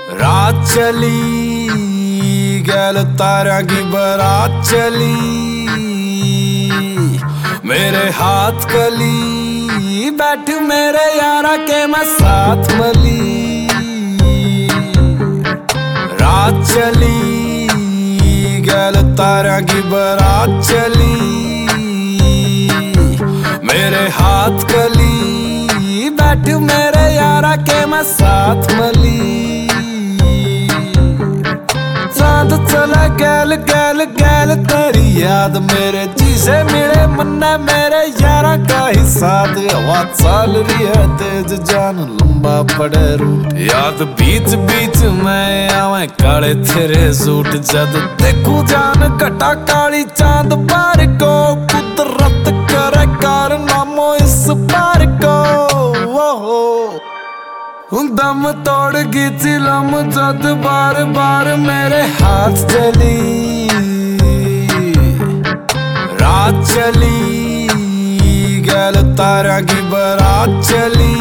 रात चली गैल तारा की बारात चली, मेरे हाथ कली बैठ मेरे यारा के मैं साथ मली। रात चली गैल तारा की बारात चली, मेरे हाथ कली बैठ मेरे यारा के मैं साथ मली। चांद चला गैल गैल गैल तेरी याद मेरे जी से मिले मन्ना मेरे यारा का ही साथ। हवा चल रही है तेज जान लंबा पड़े रूट, याद बीच बीच में आवे काले तेरे सूट। जद देखू जान घटा काली चांद पार को, कुदरत करे कारनामो इस पार को। दम तोड़ गई चिलम जद बार बार मेरे हाथ चली। रात चली गैल तारा की बारात चली,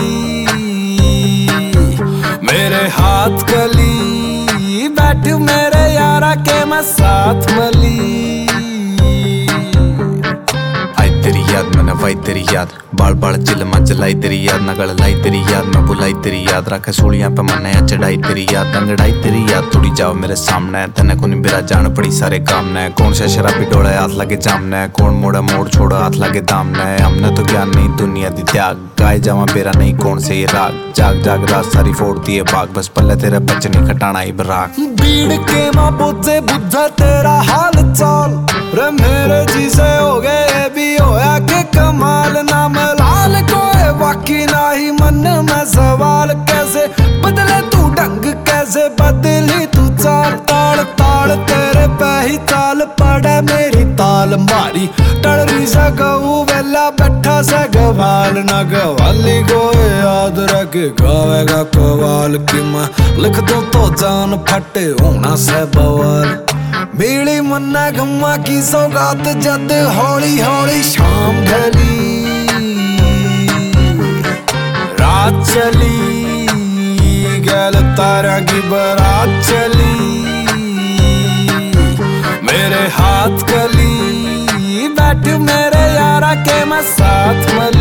मेरे हाथ कली बैठ मेरे यारा के मैं साथ मली। तेरी याद मैंने वाई तेरी याद, बाल बाल चिलमा चलाई तेरी याद, नगल लाई तेरी याद, मैं बुलाई तेरी याद। रखे सूलियां पे मने चढ़ाई तेरी याद, अंगड़ाई तेरी याद। थोड़ी जाओ मेरे सामने तेने को नहीं मेरा जान पड़ी सारे काम ने। कौन से शराबी डोले हाथ लगे जामने, कौन मोड़ा मोड़ छोड़ा हाथ लगे दामने। हमने तो ज्ञान नहीं दुनिया दी त्याग, गाय जावा बेरा नहीं कौन से ये राग। जाग जाग रात सारी फोड़ती है भाग, बस पल्ले तेरे बच्चे नहीं खटाना ही बराक। भीड़ के माँ बोझे बुझा तेरा हाल चाल, रे मेरे जी से हो गए भी होया के कमाल। नाम लाल कोई बाकी नाही मन में सवाल, कैसे बदले तू ढंग कैसे बदली तू चाल। ताल ताल तेरे पे ही चाल पड़े मेरी ताल मारी, टड़री सा गऊ वेला बैठा सा गवाल। ना गवाली को याद रख गावेगा कवाल, कि मैं लिख दूं तो जान फटे होना से बवाल। मिली मन्ना गम्मा की सौगात जद हौली हौली शाम ढली। रात चली गैल तारा की बारात चली, मेरे हाथ कली बैठ मेरे यारा के मैं साथ मली।